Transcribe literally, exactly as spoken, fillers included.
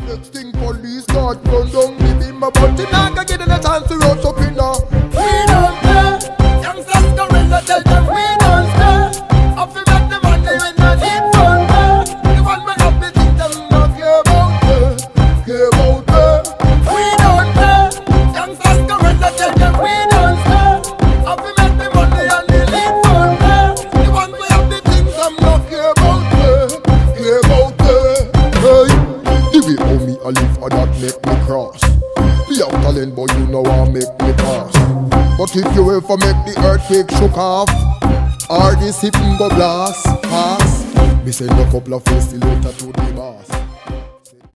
Next thing police start run down the bimmer, but him not gonna get a chance to roll up in there. We don't care. Youngsters gorilla tell them we don't care. Up we make the money when the need fun. The one we have the things them not care about. Care about her. We don't care. Youngsters gorilla tell them we don't care. Up we make the money and the need fun. The one we have the things them not care about her. Care about her. Hey, the way how me a live a that make me cross. Be a talent boy, you know I make me pass. But if you ever make the earthquake shook off, or the sipping go blast, pass, me send a couple of faces later to the boss.